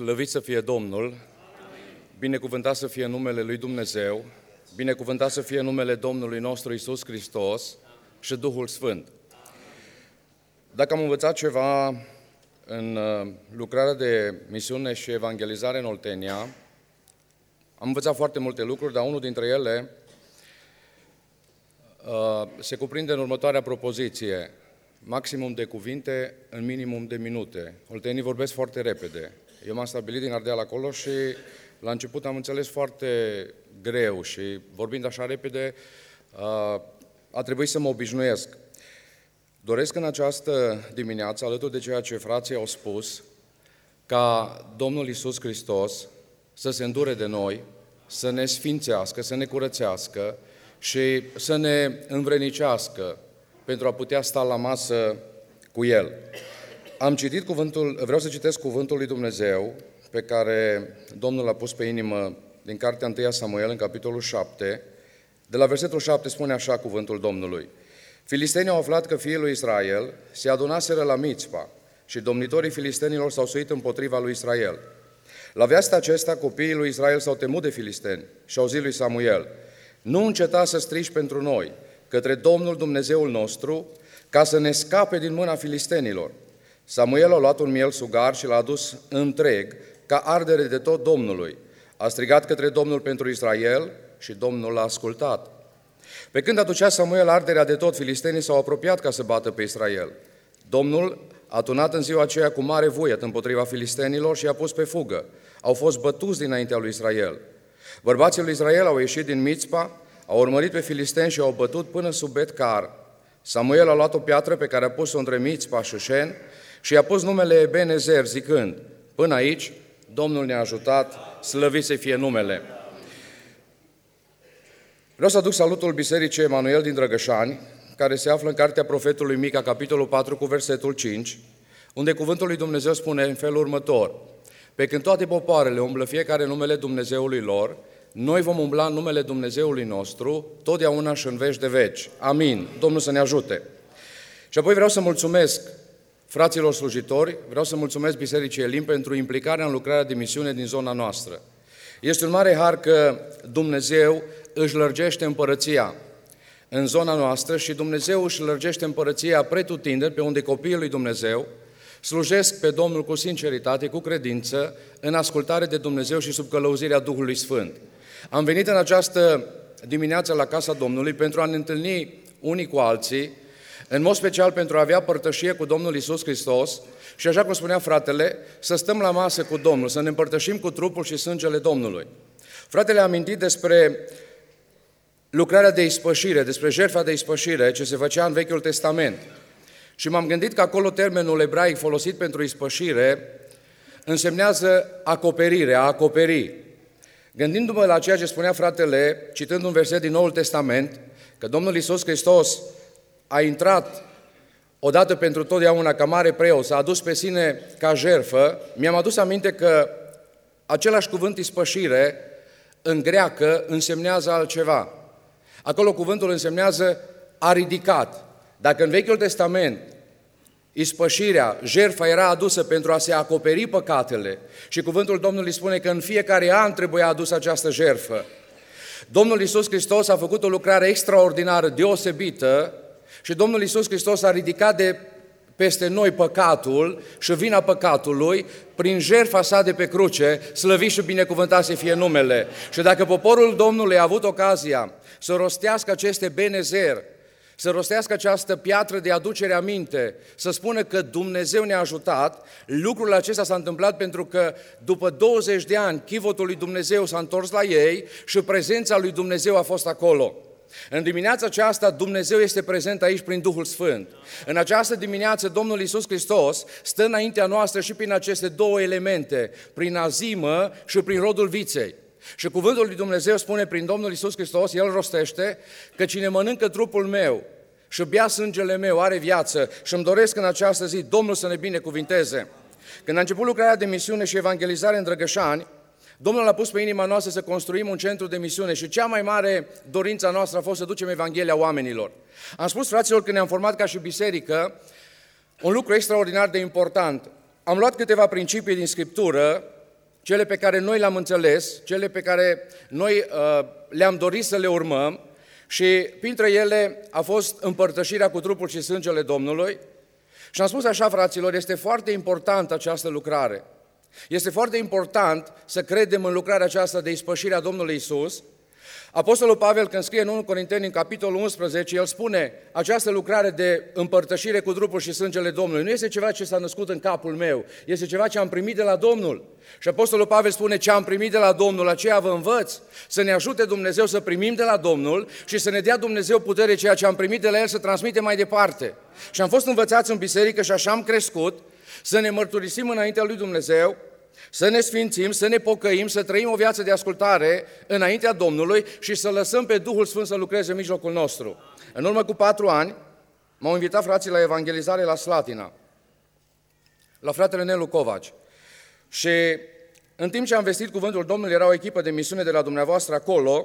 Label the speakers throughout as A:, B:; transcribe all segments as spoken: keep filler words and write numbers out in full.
A: Slăvit să fie Domnul, amin. Binecuvântat să fie numele Lui Dumnezeu, binecuvântat să fie numele Domnului nostru Iisus Hristos și Duhul Sfânt. Dacă am învățat ceva în lucrarea de misiune și evangelizare în Oltenia, am învățat foarte multe lucruri, dar unul dintre ele uh, se cuprinde în următoarea propoziție: maximum de cuvinte în minimum de minute. Oltenii vorbesc foarte repede. Eu m-am stabilit din Ardeal acolo și la început am înțeles foarte greu și vorbind așa repede uh, a trebuit să mă obișnuiesc. Doresc în această dimineață, alături de ceea ce frații au spus, ca Domnul Iisus Hristos să se îndure de noi, să ne sfințească, să ne curățească și să ne învrenicească pentru a putea sta la masă cu El. Am citit cuvântul, vreau să citesc cuvântul lui Dumnezeu pe care Domnul l-a pus pe inimă din cartea întâi Samuel, în capitolul șapte. De la versetul șapte spune așa cuvântul Domnului: Filistenii au aflat că fiii lui Israel se adunaseră la Mițpa și domnitorii filistenilor s-au suit împotriva lui Israel. La vestea acesta, copiii lui Israel s-au temut de filisteni și au zis lui Samuel: nu înceta să strigi pentru noi către Domnul Dumnezeul nostru, ca să ne scape din mâna filistenilor. Samuel a luat un miel sugar și l-a adus întreg, ca ardere de tot Domnului. A strigat către Domnul pentru Israel și Domnul l-a ascultat. Pe când aducea Samuel arderea de tot, filistenii s-au apropiat ca să bată pe Israel. Domnul a tunat în ziua aceea cu mare vuiet împotriva filistenilor și i-a pus pe fugă. Au fost bătuți dinaintea lui Israel. Bărbații lui Israel au ieșit din Mițpa, au urmărit pe filisteni și au bătut până sub Bet-Car. Samuel a luat o piatră pe care a pus-o între Mițpa și Șen și i-a pus numele Ebenezer, zicând: până aici Domnul ne-a ajutat, slăvit să fie numele. Vreau să aduc salutul Bisericii Emanuel din Drăgășani, care se află în cartea profetului Mica, capitolul patru, cu versetul cinci, unde cuvântul lui Dumnezeu spune în felul următor: pe când toate popoarele umblă fiecare numele Dumnezeului lor, noi vom umbla în numele Dumnezeului nostru, totdeauna și în veci de veci. Amin. Domnul să ne ajute. Și apoi vreau să mulțumesc fraților slujitori, vreau să mulțumesc Bisericii Elim pentru implicarea în lucrarea de misiune din zona noastră. Este un mare har că Dumnezeu își lărgește împărăția în zona noastră și Dumnezeu își lărgește împărăția pretutindeni pe unde copiii lui Dumnezeu slujesc pe Domnul cu sinceritate, cu credință, în ascultare de Dumnezeu și sub călăuzirea Duhului Sfânt. Am venit în această dimineață la casa Domnului pentru a ne întâlni unii cu alții, în mod special pentru a avea părtășie cu Domnul Iisus Hristos și, așa cum spunea fratele, să stăm la masă cu Domnul, să ne împărtășim cu trupul și sângele Domnului. Fratele a amintit despre lucrarea de ispășire, despre jertfa de ispășire ce se făcea în Vechiul Testament. Și m-am gândit că acolo termenul ebraic folosit pentru ispășire însemnează acoperire, a acoperi. Gândindu-mă la ceea ce spunea fratele, citând un verset din Noul Testament, că Domnul Iisus Hristos a intrat odată pentru totdeauna ca mare preot, s-a adus pe sine ca jertfă, mi-am adus aminte că același cuvânt ispășire în greacă însemnează altceva. Acolo cuvântul însemnează a ridicat. Dacă în Vechiul Testament ispășirea, jertfa era adusă pentru a se acoperi păcatele și cuvântul Domnului spune că în fiecare an trebuia adusă această jertfă, Domnul Iisus Hristos a făcut o lucrare extraordinară, deosebită, și Domnul Iisus Hristos a ridicat de peste noi păcatul și vina păcatului prin jertfa sa de pe cruce, slăvit și binecuvântat să fie numele. Și dacă poporul Domnului a avut ocazia să rostească aceste Benezer, să rostească această piatră de aducere aminte, să spună că Dumnezeu ne-a ajutat, lucrul acesta s-a întâmplat pentru că după douăzeci de ani chivotul lui Dumnezeu s-a întors la ei și prezența lui Dumnezeu a fost acolo. În dimineața aceasta Dumnezeu este prezent aici prin Duhul Sfânt. În această dimineață Domnul Iisus Hristos stă înaintea noastră și prin aceste două elemente, prin azimă și prin rodul viței. Și cuvântul lui Dumnezeu spune prin Domnul Iisus Hristos, El rostește, că cine mănâncă trupul meu și bea sângele meu are viață, și îmi doresc în această zi Domnul să ne binecuvinteze. Când a început lucrarea de misiune și evangelizare în Drăgășani, Domnul a pus pe inima noastră să construim un centru de misiune și cea mai mare dorință a noastră a fost să ducem Evanghelia oamenilor. Am spus fraților când ne-am format ca și biserică un lucru extraordinar de important. Am luat câteva principii din Scriptură cele pe care noi le-am înțeles, cele pe care noi uh, le-am dorit să le urmăm și printre ele a fost împărtășirea cu trupul și sângele Domnului. Și am spus așa, fraților, este foarte importantă această lucrare. Este foarte important să credem în lucrarea aceasta de ispășire a Domnului Iisus. Apostolul Pavel, când scrie în întâi Corinteni, în capitolul unsprezece, el spune, această lucrare de împărtășire cu trupul și sângele Domnului nu este ceva ce s-a născut în capul meu, este ceva ce am primit de la Domnul. Și Apostolul Pavel spune, ce am primit de la Domnul, aceea vă învăț, să ne ajute Dumnezeu să primim de la Domnul și să ne dea Dumnezeu putere, ceea ce am primit de la El să transmitem mai departe. Și am fost învățați în biserică și așa am crescut, să ne mărturisim înaintea lui Dumnezeu, să ne sfințim, să ne pocăim, să trăim o viață de ascultare înaintea Domnului și să lăsăm pe Duhul Sfânt să lucreze în mijlocul nostru. În urmă cu patru ani m-au invitat frații la evangelizare la Slatina, la fratele Nelu Covaci. Și în timp ce am vestit cuvântul Domnului, era o echipă de misiune de la dumneavoastră acolo.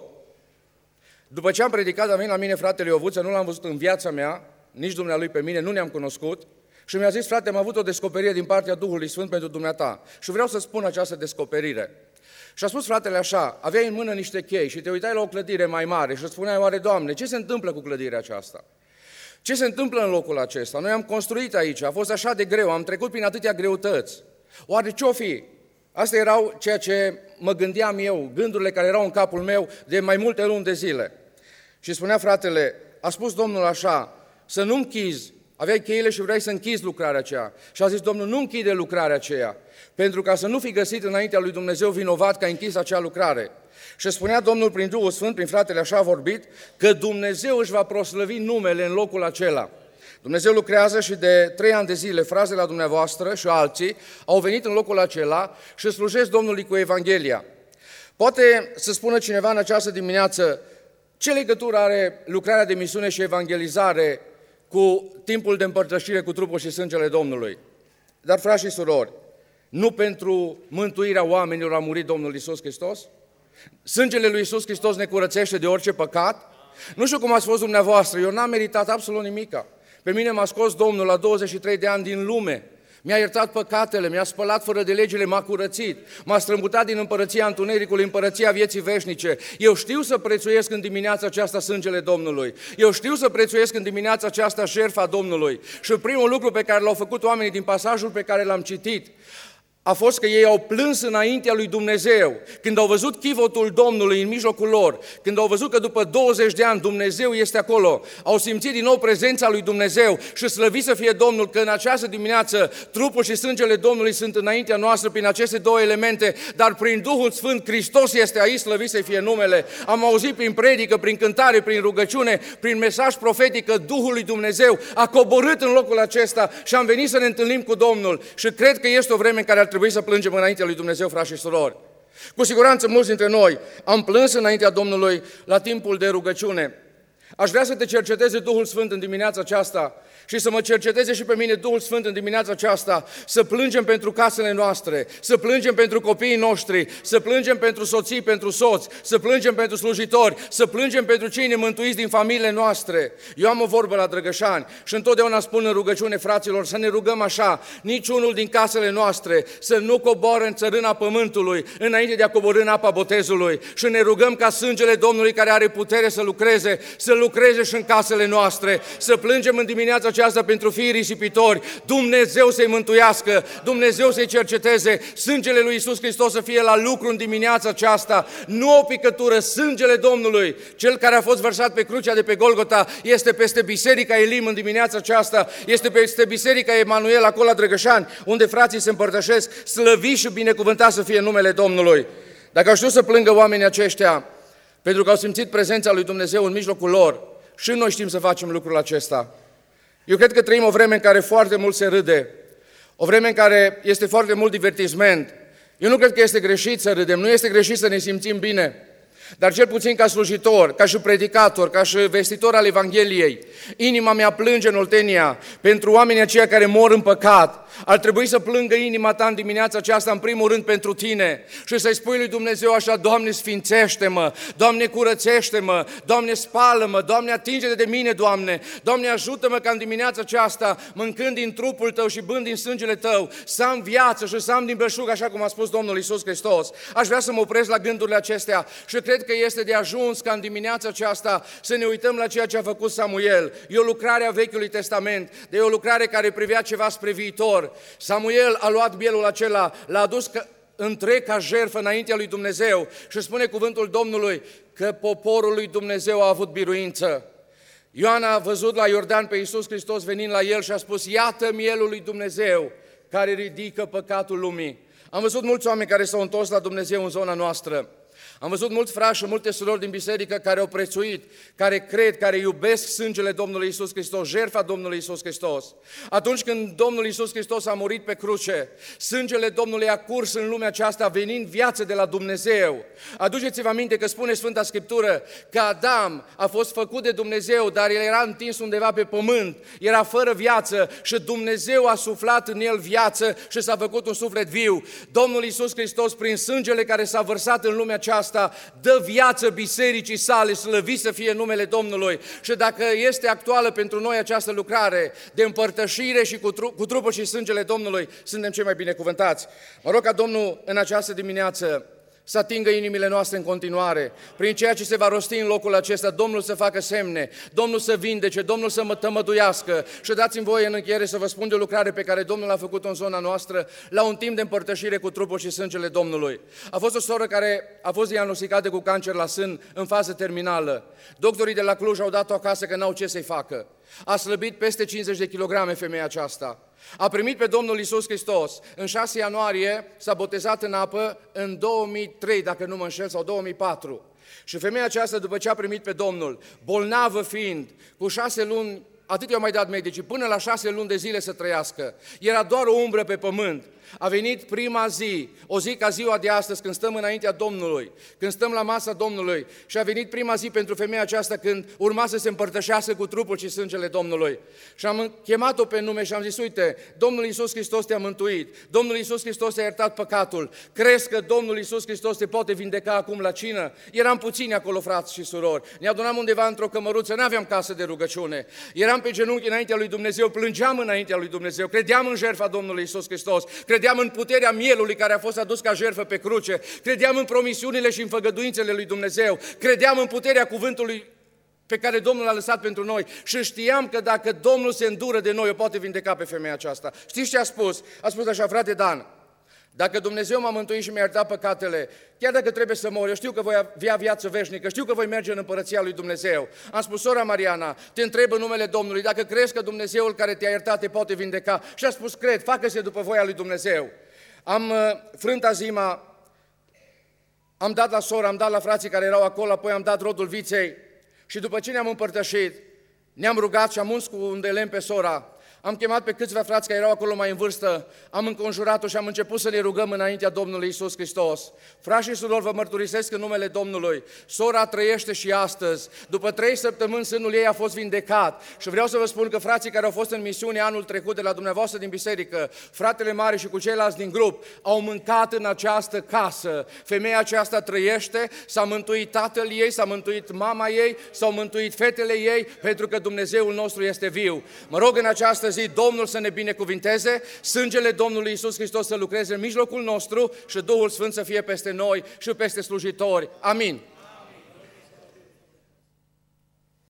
A: După ce am predicat, a venit la mine fratele Iovuță, nu l-am văzut în viața mea, nici dumnealui pe mine, nu ne-am cunoscut. Și mi-a zis, frate, am avut o descoperire din partea Duhului Sfânt pentru dumneata și vreau să spun această descoperire. Și a spus fratele așa, aveai în mână niște chei și te uitai la o clădire mai mare și îți spuneai, oare, Doamne, ce se întâmplă cu clădirea aceasta? Ce se întâmplă în locul acesta? Noi am construit aici, a fost așa de greu, am trecut prin atâtea greutăți. Oare ce-o fi? Astea erau ceea ce mă gândeam eu, gândurile care erau în capul meu de mai multe luni de zile. Și spunea fratele, a spus Domnul așa, să nu închizi, aveai cheile și vrei să închizi lucrarea aceea. Și a zis, Domnul, nu închide lucrarea aceea, pentru ca să nu fi găsit înaintea lui Dumnezeu vinovat că a închis acea lucrare. Și spunea Domnul prin Duhul Sfânt, prin fratele așa a vorbit, că Dumnezeu își va proslăvi numele în locul acela. Dumnezeu lucrează și de trei ani de zile, fraze la dumneavoastră și alții au venit în locul acela și slujesc Domnului cu Evanghelia. Poate să spună cineva în această dimineață, ce legătură are lucrarea de misiune și evangelizare cu timpul de împărtășire cu trupul și sângele Domnului? Dar, frați și surori, nu pentru mântuirea oamenilor a murit Domnul Iisus Hristos? Sângele lui Iisus Hristos ne curățește de orice păcat? Nu știu cum ați fost dumneavoastră, eu n-am meritat absolut nimica. Pe mine m-a scos Domnul la douăzeci și trei de ani din lume, mi-a iertat păcatele, mi-a spălat fără de legile, m-a curățit, m-a strămutat din împărăția întunericului, împărăția vieții veșnice. Eu știu să prețuiesc în dimineața aceasta sângele Domnului, eu știu să prețuiesc în dimineața aceasta jertfa Domnului. Și primul lucru pe care l-au făcut oamenii din pasajul pe care l-am citit, a fost că ei au plâns înaintea lui Dumnezeu, când au văzut chivotul Domnului în mijlocul lor, când au văzut că după douăzeci de ani Dumnezeu este acolo, au simțit din nou prezența lui Dumnezeu și slăvit să fie Domnul că în această dimineață trupul și sângele Domnului sunt înaintea noastră prin aceste două elemente, dar prin Duhul Sfânt Hristos este aici, slăvit să fie numele. Am auzit prin predică, prin cântare, prin rugăciune, prin mesaj profetic că Duhul lui Dumnezeu a coborât în locul acesta și am venit să ne întâlnim cu Domnul și cred că este o vreme în care ar trebui să plângem înaintea lui Dumnezeu, frați și surori. Cu siguranță mulți dintre noi am plâns înaintea Domnului la timpul de rugăciune. Aș vrea să te cerceteze Duhul Sfânt în dimineața aceasta și să mă cerceteze și pe mine Duhul Sfânt în dimineața aceasta, să plângem pentru casele noastre, să plângem pentru copiii noștri, să plângem pentru soții, pentru soți, să plângem pentru slujitori, să plângem pentru cei nemântuiți din familiile noastre. Eu am o vorbă la Drăgășani și întotdeauna spun în rugăciune, fraților, să ne rugăm așa, niciunul din casele noastre să nu coboare în țărâna pământului înainte de a coborî în apa botezului și ne rugăm ca sângele Domnului care are putere să lucreze, să lucreze și în casele noastre, să plângem în dimineața aceasta pentru fiii risipitori, Dumnezeu să-i mântuiască, Dumnezeu să-i cerceteze, sângele lui Iisus Hristos să fie la lucru în dimineața aceasta, nu o picătură, sângele Domnului, cel care a fost vărsat pe crucea de pe Golgota, este peste Biserica Elim în dimineața aceasta, este peste Biserica Emanuel acolo la Drăgășani, unde frații se împărtășesc, slăvit și binecuvântat să fie numele Domnului. Dacă aș știu să plângă oamenii aceștia, pentru că au simțit prezența lui Dumnezeu în mijlocul lor, și noi știm să facem lucrul acesta. Eu cred că trăim o vreme în care foarte mult se râde, o vreme în care este foarte mult divertisment. Eu nu cred că este greșit să râdem, nu este greșit să ne simțim bine, dar cel puțin ca slujitor, ca și predicator, ca și vestitor al Evangheliei, inima mea plânge în Oltenia pentru oamenii aceia care mor în păcat, Ar trebui să plângă inima ta în dimineața aceasta, în primul rând pentru tine și să-i spui lui Dumnezeu așa: Doamne, sfințește-mă, Doamne, curățește-mă, Doamne, spală-mă, Doamne, atinge-te de mine, Doamne, Doamne, ajută-mă ca în dimineața aceasta, mâncând din trupul Tău și bând din sângele Tău, să am viață și să am din belșug, așa cum a spus Domnul Iisus Hristos. Aș vrea să mă opresc la gândurile acestea și cred că este de ajuns ca în dimineața aceasta să ne uităm la ceea ce a făcut Samuel. E o lucrare a Vechiului Testament, de o lucrare care privea ceva spre viitor. Samuel a luat mielul acela, l-a adus ca, întreg ca jertfă înaintea lui Dumnezeu și spune cuvântul Domnului că poporul lui Dumnezeu a avut biruință. Ioan a văzut la Iordan pe Iisus Hristos venind la el și a spus: iată mielul lui Dumnezeu care ridică păcatul lumii. Am văzut mulți oameni care s-au întors la Dumnezeu în zona noastră. Am văzut mulți frați și multe surori din biserică care au prețuit, care cred, care iubesc sângele Domnului Iisus Hristos, jertfa Domnului Iisus Hristos. Atunci când Domnul Iisus Hristos a murit pe cruce, sângele Domnului a curs în lumea aceasta, venind viață de la Dumnezeu. Aduceți-vă aminte că spune Sfânta Scriptură că Adam a fost făcut de Dumnezeu, dar el era întins undeva pe pământ, era fără viață și Dumnezeu a suflat în el viață și s-a făcut un suflet viu. Domnul Iisus Hristos, prin sângele care s-a vărsat în lumea aceasta, dă viață bisericii sale, slăvit să fie numele Domnului. Și dacă este actuală pentru noi această lucrare de împărtășire și cu, tru- cu trupul și sângele Domnului, suntem cei mai binecuvântați. Mă rog ca Domnul în această dimineață să atingă inimile noastre în continuare, prin ceea ce se va rosti în locul acesta, Domnul să facă semne, Domnul să vindece, Domnul să mă tămăduiască. Și dați-mi voie în încheiere să vă spun de o lucrare pe care Domnul a făcut-o în zona noastră la un timp de împărtășire cu trupul și sângele Domnului. A fost o soră care a fost diagnosticată cu cancer la sân în fază terminală. Doctorii de la Cluj au dat-o acasă că n-au ce să-i facă. A slăbit peste cincizeci de kilograme femeia aceasta. A primit pe Domnul Iisus Hristos. În șase ianuarie s-a botezat în apă în două mii trei, dacă nu mă înșel, sau două mii patru. Și femeia aceasta, după ce a primit pe Domnul, bolnavă fiind, cu șase luni, atât i-au mai dat medicii, până la șase luni de zile să trăiască. Era doar o umbră pe pământ. A venit prima zi, o zi ca ziua de astăzi, când stăm înaintea Domnului, când stăm la masa Domnului, și a venit prima zi pentru femeia aceasta când urma să se împărtășească cu trupul și sângele Domnului. Și am chemat-o pe nume și am zis: uite, Domnul Iisus Hristos te-a mântuit, Domnul Iisus Hristos te-a iertat păcatul, crezi că Domnul Iisus Hristos te poate vindeca acum la cină? Eram puțini acolo, frați și surori, ne adunam undeva într-o cămăruță, n-aveam casă de rugăciune, eram pe genunchi înaintea lui Dumnezeu, plângeam înaintea lui Dumnezeu, credeam în jertfa Domnului Iisus Hristos, credeam în puterea mielului care a fost adus ca jertfă pe cruce, credeam în promisiunile și în făgăduințele lui Dumnezeu, credeam în puterea cuvântului pe care Domnul a lăsat pentru noi și știam că dacă Domnul se îndură de noi, o poate vindeca pe femeia aceasta. Știți ce a spus? A spus așa: frate Dan, dacă Dumnezeu m-a mântuit și mi-a iertat păcatele, chiar dacă trebuie să mor, eu știu că voi avea viață veșnică, știu că voi merge în împărăția lui Dumnezeu. Am spus: sora Mariana, te întreb în numele Domnului, dacă crezi că Dumnezeul care te-a iertat te poate vindeca? Și a spus: cred, facă-se după voia lui Dumnezeu. Am uh, frânt azima, am dat la sora, am dat la frații care erau acolo, apoi am dat rodul viței și după ce ne-am împărtășit, ne-am rugat și am uns cu un de lemn pe sora. Am chemat pe câțiva frați care erau acolo mai în vârstă, am înconjurat-o și am început să ne rugăm înaintea Domnului Iisus Hristos. Frați și surori, vă mărturisesc în numele Domnului, sora trăiește și astăzi. După trei săptămâni sânul ei a fost vindecat și vreau să vă spun că frații care au fost în misiune anul trecut de la dumneavoastră din biserică, fratele mare și cu ceilalți din grup, au mâncat în această casă. Femeia aceasta trăiește, s-a mântuit tatăl ei, s-a mântuit mama ei, s-au mântuit fetele ei, pentru că Dumnezeul nostru este viu. Mă rog în această zi Domnul să ne binecuvinteze, sângele Domnului Iisus Hristos să lucreze în mijlocul nostru și Duhul Sfânt să fie peste noi și peste slujitori. Amin.